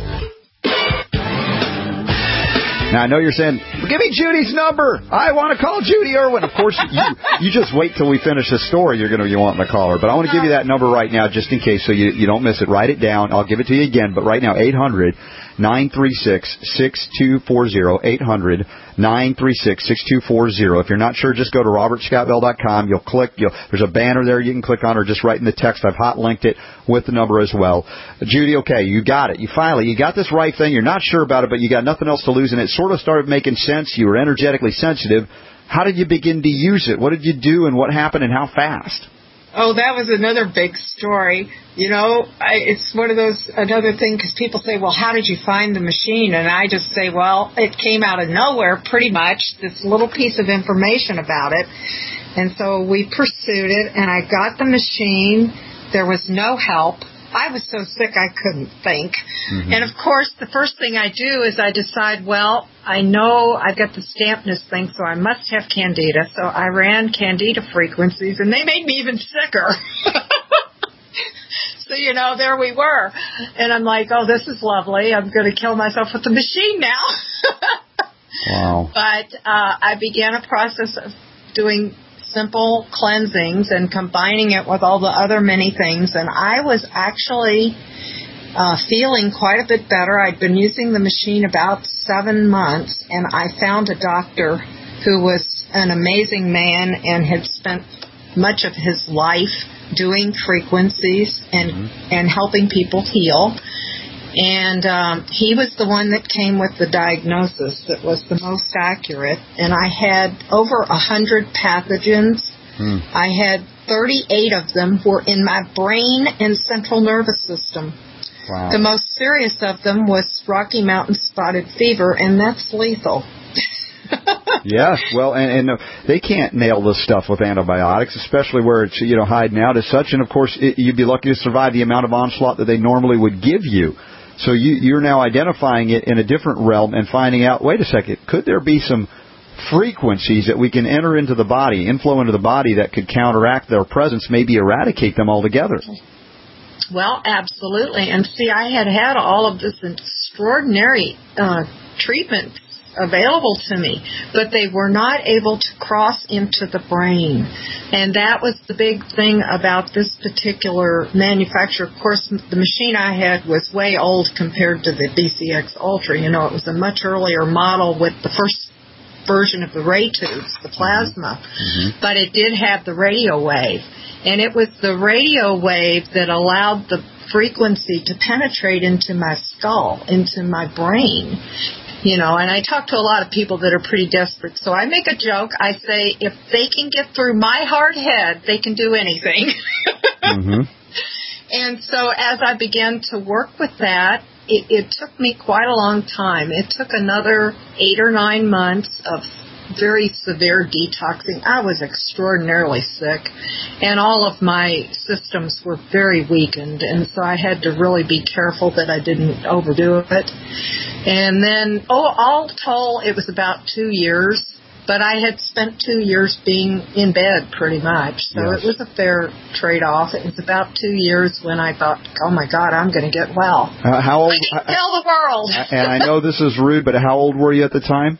Speaker 1: Now, I know you're saying, give me Judy's number. I want to call Judy Irwin. Of course, you, you just wait till we finish the story. You're going to you want to call her. But I want to give you that number right now just in case so you, you don't miss it. Write it down. I'll give it to you again. But right now, eight hundred, nine three six, six two four zero, eight hundred, nine three six, six two four zero. If you're not sure, just go to robert scott bell dot com. You'll click. You'll, there's a banner there you can click on, or just write in the text. I've hot linked it with the number as well. Judy, okay, you got it. You finally, you got this right thing. You're not sure about it, but you got nothing else to lose, and it sort of started making sense. You were energetically sensitive. How did you begin to use it? What did you do, and what happened, and how fast?
Speaker 10: Oh, that was another big story. You know, I, it's one of those, another thing, because people say, well, how did you find the machine? And I just say, well, it came out of nowhere, pretty much, this little piece of information about it. And so we pursued it, and I got the machine. There was no help. I was so sick I couldn't think. Mm-hmm. And, of course, the first thing I do is I decide, well, I know I've got the dampness thing, so I must have Candida. So I ran Candida frequencies, and they made me even sicker. So, you know, there we were. And I'm like, oh, this is lovely. I'm going to kill myself with the machine now.
Speaker 1: Wow.
Speaker 10: But uh, I began a process of doing simple cleansings and combining it with all the other many things. And I was actually uh, feeling quite a bit better. I'd been using the machine about seven months, and I found a doctor who was an amazing man and had spent much of his life doing frequencies and, mm-hmm. and helping people heal. And um, he was the one that came with the diagnosis that was the most accurate. And I had over one hundred pathogens. Hmm. I had thirty-eight of them were in my brain and central nervous system.
Speaker 1: Wow.
Speaker 10: The most serious of them was Rocky Mountain spotted fever, and that's lethal.
Speaker 1: Yes, well, and, and uh, they can't nail this stuff with antibiotics, especially where it's, you know, hiding out as such. And, of course, it, you'd be lucky to survive the amount of onslaught that they normally would give you. So you, you're now identifying it in a different realm and finding out, wait a second, could there be some frequencies that we can enter into the body, inflow into the body that could counteract their presence, maybe eradicate them altogether?
Speaker 10: Well, absolutely. And see, I had had all of this extraordinary uh, treatment available to me, but they were not able to cross into the brain. And that was the big thing about this particular manufacturer. Of course, the machine I had was way old compared to the B C X Ultra. You know, it was a much earlier model with the first version of the ray tubes, the plasma, mm-hmm. but it did have the radio wave. And it was the radio wave that allowed the frequency to penetrate into my skull, into my brain. You know, and I talk to a lot of people that are pretty desperate. So I make a joke. I say, if they can get through my hard head, they can do anything. mm-hmm. And so as I began to work with that, it, it took me quite a long time. It took another eight or nine months of very severe detoxing. I was extraordinarily sick, and all of my systems were very weakened, and so I had to really be careful that I didn't overdo it. And then, oh, all told, it was about two years, but I had spent two years being in bed pretty much, so yes. It was a fair trade-off. It was about two years when I thought, oh, my God, I'm going to get well.
Speaker 1: Uh, how old?
Speaker 10: I can tell the world.
Speaker 1: And I know this is rude, but how old were you at the time?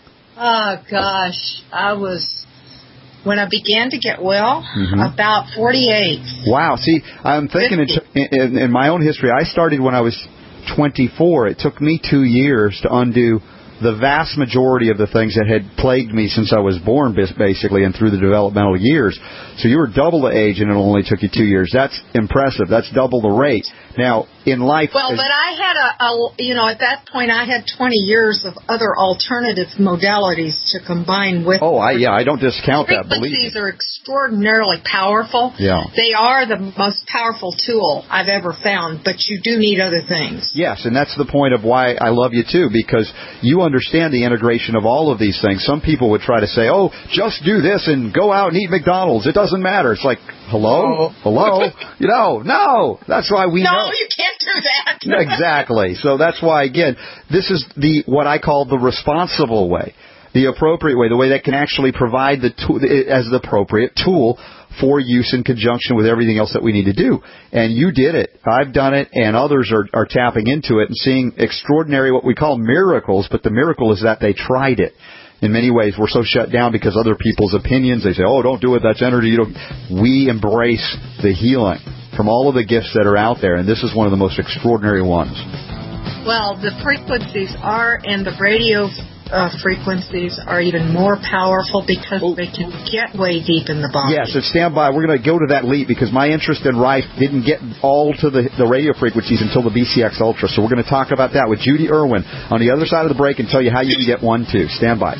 Speaker 10: Oh, gosh, I was, when I began to get well, mm-hmm. about forty-eight.
Speaker 1: Wow. See, I'm thinking in, in, in my own history, I started when I was twenty-four. It took me two years to undo the vast majority of the things that had plagued me since I was born, basically, and through the developmental years. So you were double the age, and it only took you two years. That's impressive. That's double the rate. Now, in life...
Speaker 10: Well, but I had a, a, you know, at that point, I had twenty years of other alternative modalities to combine with...
Speaker 1: Oh, I, yeah, I don't discount that, believe me.
Speaker 10: Frequencies are extraordinarily powerful.
Speaker 1: Yeah.
Speaker 10: They are the most powerful tool I've ever found, but you do need other things.
Speaker 1: Yes, and that's the point of why I love you, too, because you understand the integration of all of these things. Some people would try to say, oh, just do this and go out and eat McDonald's. It doesn't matter. It's like, hello? Hello? You know, no. That's why we
Speaker 10: no,
Speaker 1: know.
Speaker 10: No, you can't do that.
Speaker 1: Exactly. So that's why, again, this is the what I call the responsible way, the appropriate way, the way that can actually provide the tool as the appropriate tool for use in conjunction with everything else that we need to do. And you did it. I've done it, and others are, are tapping into it and seeing extraordinary, what we call miracles, but the miracle is that they tried it. In many ways, we're so shut down because other people's opinions, they say, oh, don't do it, that's energy. You don't. We embrace the healing from all of the gifts that are out there, and this is one of the most extraordinary ones.
Speaker 10: Well, the frequencies are, and the radio uh, frequencies are even more powerful because oh. they can get way deep in the body.
Speaker 1: Yes, and stand by. We're going to go to that leap because my interest in Rife didn't get all to the, the radio frequencies until the B C X Ultra. So we're going to talk about that with Judy Irwin on the other side of the break and tell you how you can get one, too. Stand by.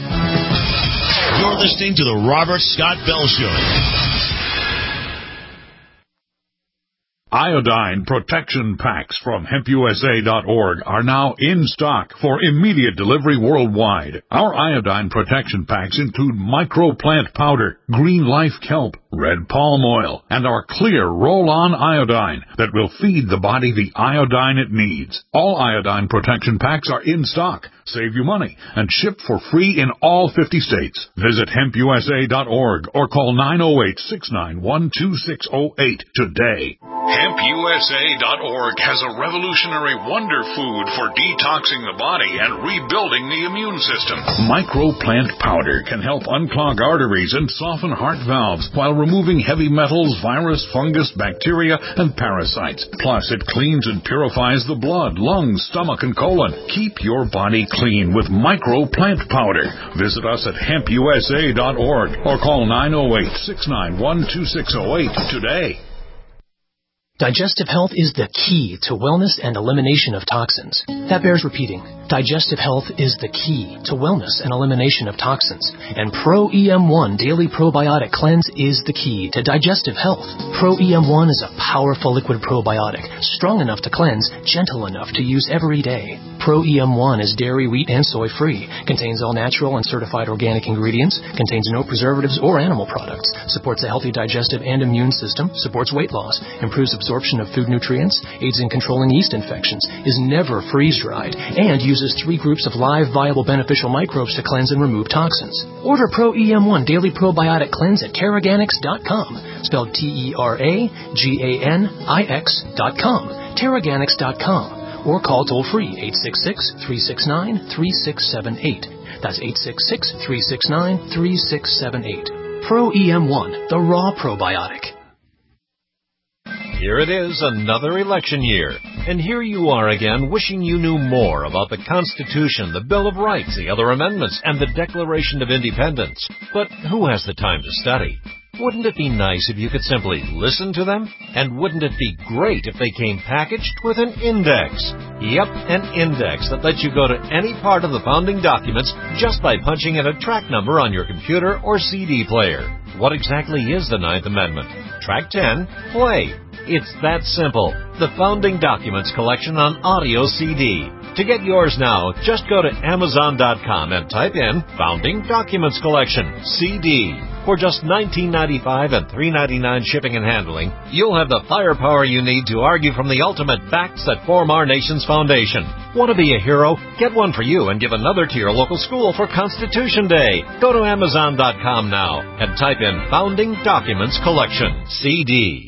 Speaker 3: You're listening to the Robert Scott Bell Show.
Speaker 2: Iodine protection packs from hemp U S A dot org are now in stock for immediate delivery worldwide. Our iodine protection packs include microplant powder, green life kelp, red palm oil, and our clear roll-on iodine that will feed the body the iodine it needs. All iodine protection packs are in stock, save you money, and ship for free in all fifty states. Visit hemp U S A dot org or call nine oh eight, six nine one, two six oh eight today.
Speaker 14: hemp U S A dot org has a revolutionary wonder food for detoxing the body and rebuilding the immune system.
Speaker 2: Microplant powder can help unclog arteries and soften heart valves while removing heavy metals, virus, fungus, bacteria, and parasites. Plus, it cleans and purifies the blood, lungs, stomach, and colon. Keep your body clean with microplant powder. Visit us at hemp U S A dot org or call nine oh eight, six nine one, two six oh eight today.
Speaker 13: Digestive health is the key to wellness and elimination of toxins. That bears repeating. Digestive health is the key to wellness and elimination of toxins. And Pro E M one Daily Probiotic Cleanse is the key to digestive health. Pro E M one is a powerful liquid probiotic, strong enough to cleanse, gentle enough to use every day. Pro E M one is dairy, wheat, and soy free, contains all natural and certified organic ingredients, contains no preservatives or animal products, supports a healthy digestive and immune system, supports weight loss, improves absorption of food nutrients, aids in controlling yeast infections, is never freeze-dried, and uses three groups of live, viable, beneficial microbes to cleanse and remove toxins. Order Pro E M one Daily Probiotic Cleanse at Teraganix dot com, spelled T E R A G A N I X dot com, Teraganix dot com. or call toll-free eight six six, three six nine, three six seven eight. That's eight six six, three six nine, three six seven eight. Pro E M one, the raw probiotic.
Speaker 4: Here it is, another election year. And here you are again, wishing you knew more about the Constitution, the Bill of Rights, the other amendments, and the Declaration of Independence. But who has the time to study? Wouldn't it be nice if you could simply listen to them? And wouldn't it be great if they came packaged with an index? Yep, an index that lets you go to any part of the founding documents just by punching in a track number on your computer or C D player. What exactly is the Ninth Amendment? Track ten, play. It's that simple. The Founding Documents Collection on audio C D. To get yours now, just go to Amazon dot com and type in Founding Documents Collection, C D. For just nineteen ninety-five dollars and three ninety-nine shipping and handling, you'll have the firepower you need to argue from the ultimate facts that form our nation's foundation. Want to be a hero? Get one for you and give another to your local school for Constitution Day. Go to Amazon dot com now and type in Founding Documents Collection, C D.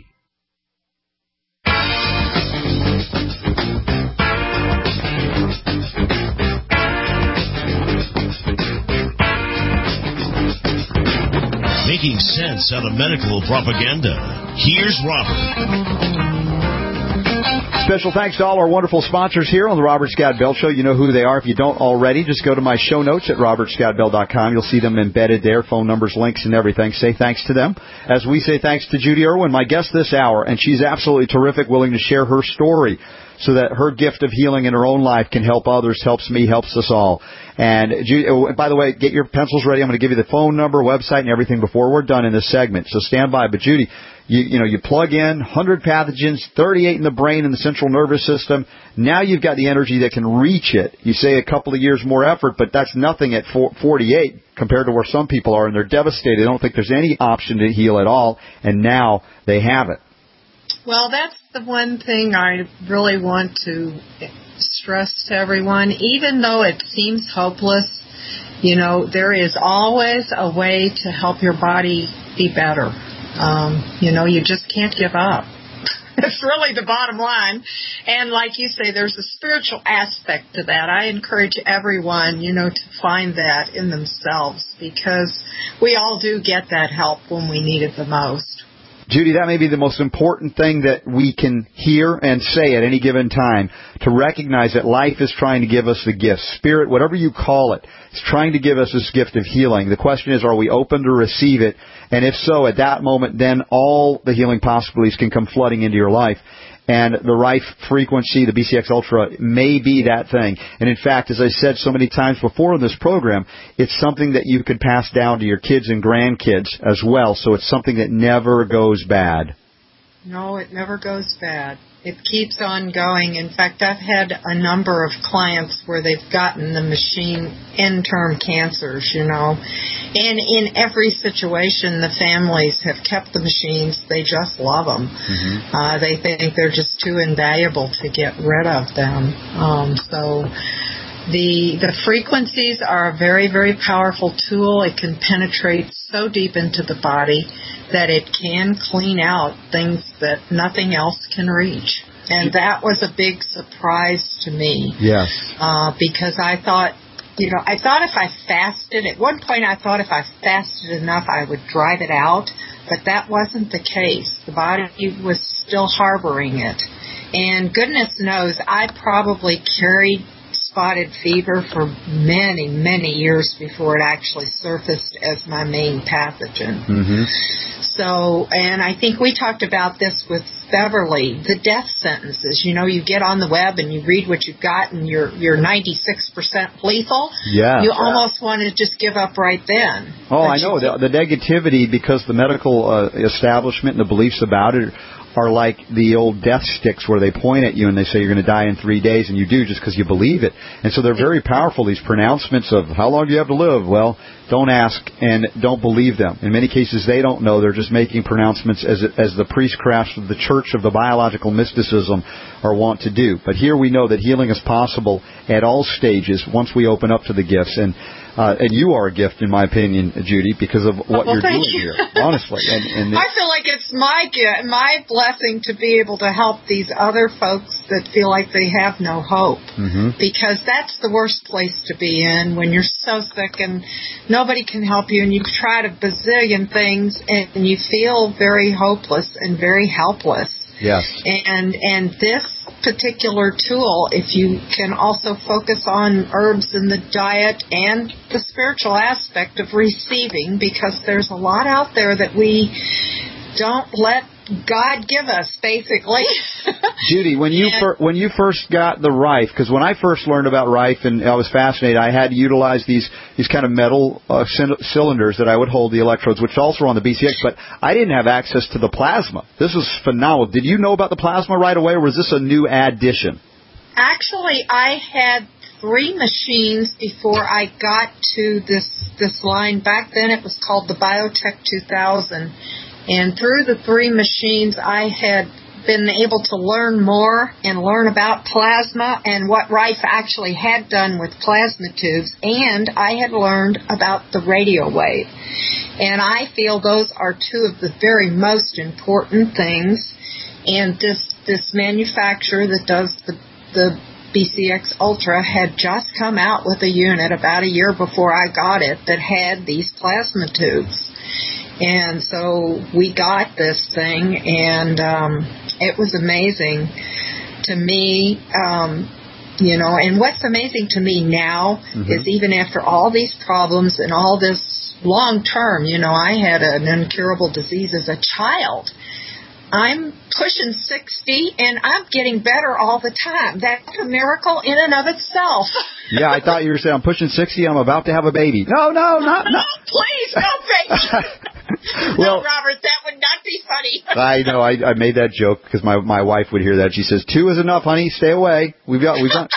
Speaker 3: Making sense out of medical propaganda. Here's Robert.
Speaker 1: Special thanks to all our wonderful sponsors here on the Robert Scott Bell Show. You know who they are. If you don't already, just go to my show notes at robert scott bell dot com. You'll see them embedded there, phone numbers, links, and everything. Say thanks to them. As we say thanks to Judy Irwin, my guest this hour, and she's absolutely terrific, willing to share her story so that her gift of healing in her own life can help others, helps me, helps us all. And Judy, oh, by the way, get your pencils ready. I'm going to give you the phone number, website, and everything before we're done in this segment. So stand by. But Judy, you, you know, you plug in one hundred pathogens, thirty-eight in the brain and the central nervous system. Now you've got the energy that can reach it. You say a couple of years more effort, but that's nothing at forty-eight compared to where some people are, and they're devastated. They don't think there's any option to heal at all, and now they have it.
Speaker 10: Well, that's the one thing I really want to stress to everyone. Even though it seems hopeless, you know, there is always a way to help your body be better. Um, you know, you just can't give up. It's really the bottom line. And like you say, there's a spiritual aspect to that. I encourage everyone, you know, to find that in themselves, because we all do get that help when we need it the most.
Speaker 1: Judy, that may be the most important thing that we can hear and say at any given time, to recognize that life is trying to give us the gift. Spirit, whatever you call it, is trying to give us this gift of healing. The question is, are we open to receive it? And if so, at that moment, then all the healing possibilities can come flooding into your life. And the right frequency, the B C X Ultra, may be that thing. And in fact, as I said so many times before in this program, it's something that you could pass down to your kids and grandkids as well. So it's something that never goes bad.
Speaker 10: No, it never goes bad. It keeps on going. In fact, I've had a number of clients where they've gotten the machine end-term cancers, you know. And in every situation, the families have kept the machines. They just love them. Mm-hmm. Uh, they think they're just too invaluable to get rid of them. Um, so the the frequencies are a very, very powerful tool. It can penetrate so deep into the body that it can clean out things that nothing else can reach. And that was a big surprise to me.
Speaker 1: Yes.
Speaker 10: Uh, because I thought, you know, I thought if I fasted, at one point I thought if I fasted enough I would drive it out, but that wasn't the case. The body was still harboring it. And goodness knows, I probably carried spotted fever for many, many years before it actually surfaced as my main pathogen. Mm-hmm. So, and I think we talked about this with Beverly, the death sentences. You know, you get on the web and you read what you've got and you're you're ninety-six percent lethal.
Speaker 1: Yeah.
Speaker 10: You
Speaker 1: yeah.
Speaker 10: almost want to just give up right then.
Speaker 1: Oh,
Speaker 10: but
Speaker 1: I know. The, the negativity, because the medical uh, establishment and the beliefs about it are like the old death sticks where they point at you and they say you're going to die in three days, and you do just because you believe it. And so they're very powerful, these pronouncements of how long do you have to live? Well, don't ask and don't believe them. In many cases, they don't know. They're just making pronouncements as as the priestcrafts of the church of the biological mysticism are wont to do. But here we know that healing is possible at all stages once we open up to the gifts. And Uh, and you are a gift, in my opinion, Judy, because of what
Speaker 10: well,
Speaker 1: you're doing
Speaker 10: you.
Speaker 1: here, honestly. And, and
Speaker 10: I feel like it's my gift, my blessing to be able to help these other folks that feel like they have no hope.
Speaker 1: Mm-hmm.
Speaker 10: Because that's the worst place to be in when you're so sick and nobody can help you and you've tried a bazillion things and you feel very hopeless and very helpless.
Speaker 1: Yes.
Speaker 10: And and this particular tool, if you can also focus on herbs in the diet and the spiritual aspect of receiving, because there's a lot out there that we don't let God give us, basically.
Speaker 1: Judy, when you fir- when you first got the Rife, because when I first learned about Rife and I was fascinated, I had to utilize these these kind of metal uh, c- cylinders that I would hold the electrodes, which also are on the B C X, but I didn't have access to the plasma. This was phenomenal. Did you know about the plasma right away, or was this a new addition?
Speaker 10: Actually, I had three machines before I got to this this line. Back then it was called the Biotech two thousand. And through the three machines, I had been able to learn more and learn about plasma and what Rife actually had done with plasma tubes. And I had learned about the radio wave. And I feel those are two of the very most important things. And this this manufacturer that does the, the B C X Ultra had just come out with a unit about a year before I got it that had these plasma tubes. And so we got this thing, and um, it was amazing to me, um, you know, and what's amazing to me now mm-hmm. is even after all these problems and all this long term, you know, I had an incurable disease as a child. I'm pushing sixty, and I'm getting better all the time. That's a miracle in and of itself.
Speaker 1: Yeah, I thought you were saying I'm pushing sixty, I'm about to have a baby. No, no, not...
Speaker 10: No, please, no baby.
Speaker 1: Well,
Speaker 10: no, Robert, that would not be funny.
Speaker 1: I know, I, I made that joke because my my wife would hear that. She says, two is enough, honey, stay away. We've got... We've got...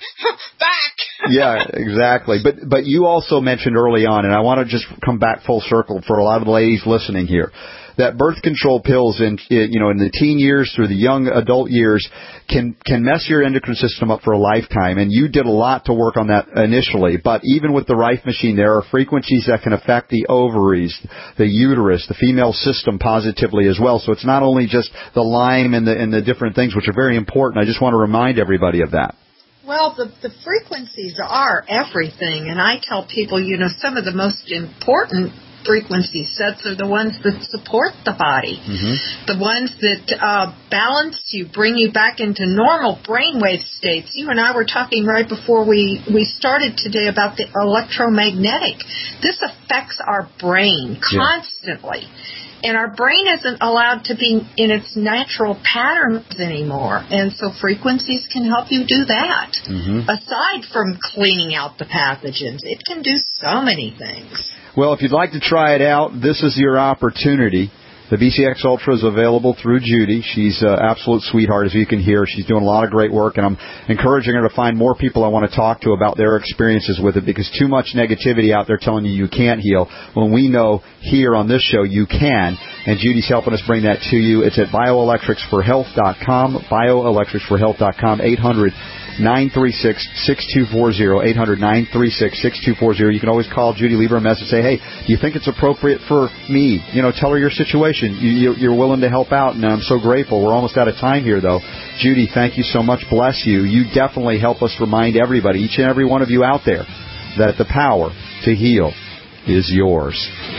Speaker 10: Back.
Speaker 1: Yeah, exactly. But but you also mentioned early on, and I want to just come back full circle for a lot of the ladies listening here, that birth control pills in you know in the teen years through the young adult years can can mess your endocrine system up for a lifetime. And you did a lot to work on that initially. But even with the Rife machine, there are frequencies that can affect the ovaries, the uterus, the female system positively as well. So it's not only just the Lyme and the and the different things, which are very important. I just want to remind everybody of that.
Speaker 10: Well, the, the frequencies are everything, and I tell people, you know, some of the most important frequency sets are the ones that support the body, mm-hmm. the ones that uh, balance you, bring you back into normal brainwave states. You and I were talking right before we, we started today about the electromagnetic. This affects our brain constantly. Yeah. And our brain isn't allowed to be in its natural patterns anymore. And so frequencies can help you do that. Mm-hmm. Aside from cleaning out the pathogens, it can do so many things.
Speaker 1: Well, if you'd like to try it out, this is your opportunity. The B C X Ultra is available through Judy. She's an absolute sweetheart, as you can hear. She's doing a lot of great work, and I'm encouraging her to find more people I want to talk to about their experiences with it, because too much negativity out there telling you you can't heal, when we know here on this show you can, and Judy's helping us bring that to you. It's at bioelectrics for health dot com, bioelectrics for health dot com, eight hundred nine three six six two four zero, eight hundred nine three six six two four zero. You can always call Judy, leave her a message, say, hey, do you think it's appropriate for me? You know, tell her your situation. You, you're willing to help out, and I'm so grateful. We're almost out of time here, though. Judy, thank you so much. Bless you. You definitely help us remind everybody, each and every one of you out there, that the power to heal is yours.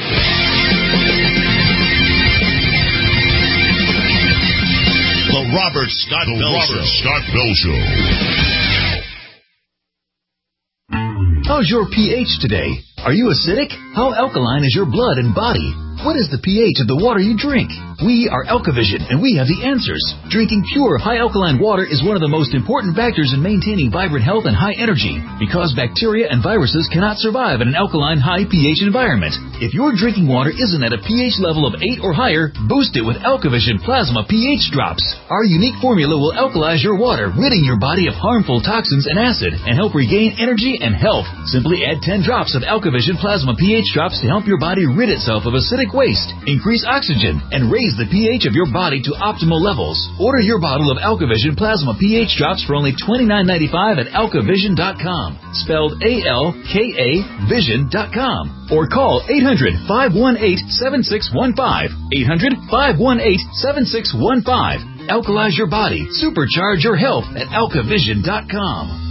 Speaker 3: The Robert Scott
Speaker 14: the
Speaker 3: Bell
Speaker 14: Robert
Speaker 3: Show.
Speaker 14: Scott Bell Show.
Speaker 5: How's your pH today? Are you acidic? How alkaline is your blood and body? What is the pH of the water you drink? We are Alkavision, and we have the answers. Drinking pure, high-alkaline water is one of the most important factors in maintaining vibrant health and high energy, because bacteria and viruses cannot survive in an alkaline, high pH environment. If your drinking water isn't at a pH level of eight or higher, boost it with Alkavision Plasma pH Drops. Our unique formula will alkalize your water, ridding your body of harmful toxins and acid, and help regain energy and health. Simply add ten drops of Alkavision Plasma pH Drops to help your body rid itself of acidic toxic waste, increase oxygen, and raise the pH of your body to optimal levels. Order your bottle of AlkaVision Plasma pH drops for only twenty-nine ninety-five at alkavision dot com, spelled A L K A vision dot com, or call eight hundred, five one eight, seven six one five, eight hundred, five one eight, seven six one five. Alkalize your body, supercharge your health at alkavision dot com.